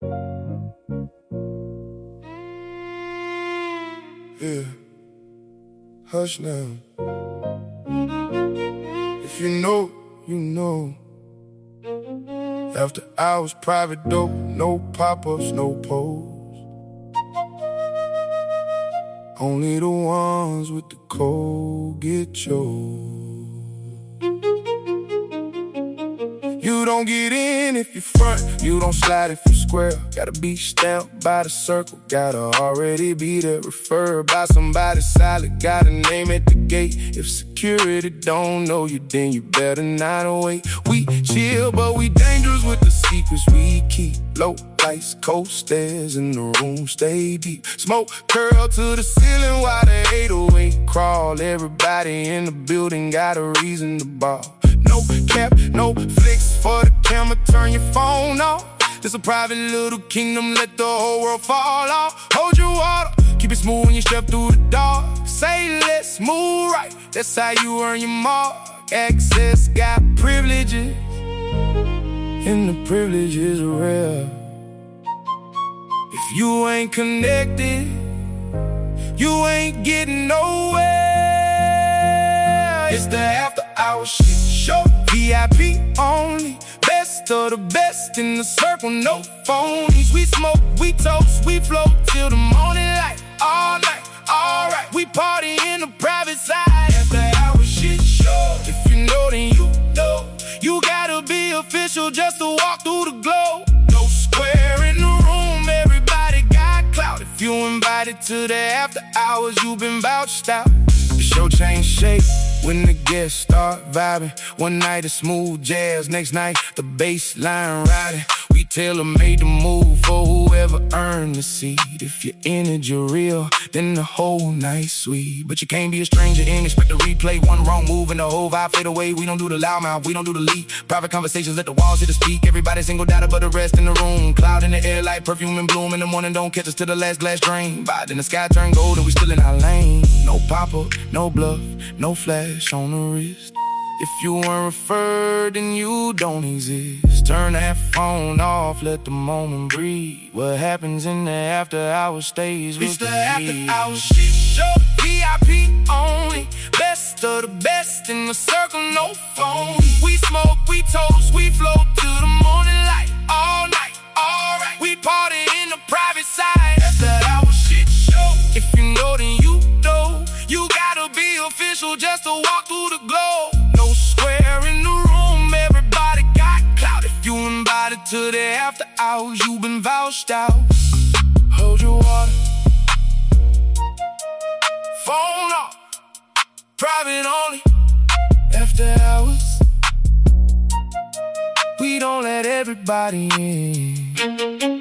Yeah, hush now. If you know, you know. After hours, private dope, no pop-ups, no pose. Only the ones with the cold get chose. You don't get in if you front, you don't slide if you square. Gotta be stamped by the circle, gotta already be there. Referred by somebody solid, got a name at the gate. If security don't know you, then you better not wait. We chill, but we dangerous with the secrets we keep. Low lights, cold stairs, and the room stay deep. Smoke curl to the ceiling while the 808 crawl. Everybody in the building got a reason to ball. No cap, no flicks for the camera, turn your phone off. This a private little kingdom, let the whole world fall off. Hold your water, keep it smooth when you step through the door. Say let's move right, that's how you earn your mark. Access got privileges, and the privileges are rare. If you ain't connected, you ain't getting nowhere. It's the after hours shit show, VIP only. Best of the best in the circle, no phonies. We smoke, we toast, we float till the morning light. All night, alright, we party in the private side. After hours shit show. If you know, then you know. You gotta be official just to walk through the globe. No square in the room, everybody got clout. If you invited to the after hours, you been vouched out. The show change shape when the guests start vibing. One night it's smooth jazz, next night the bass line riding. We tailor-made the move for whoever earned the seat. If your energy real, then the whole night's sweet. But you can't be a stranger and expect to replay. One wrong move and the whole vibe fade away. We don't do the loudmouth, we don't do the lead. Private conversations, let the walls hit the speak. Everybody single data but the rest in the room. Cloud in the air like perfume and bloom. In the morning don't catch us till the last glass drain. By then the sky turn gold and we still in our lane. No pop-up, no bluff, no flash on the wrist. If you weren't referred, then you don't exist. Turn that phone off, let the moment breathe. What happens in the after hours stays with the after hours shit show, VIP only. Best of the best in the circle, no phone. We smoke, we toast, we float till the morning light. All night, alright, we party in the private side. After hours shit show. If you know, then you know. You gotta be official just to walk through the globe. No square in the room, everybody got clout. If you invited to the after hours, you been vouched out. Hold your water, phone off, private only. After hours, we don't let everybody in.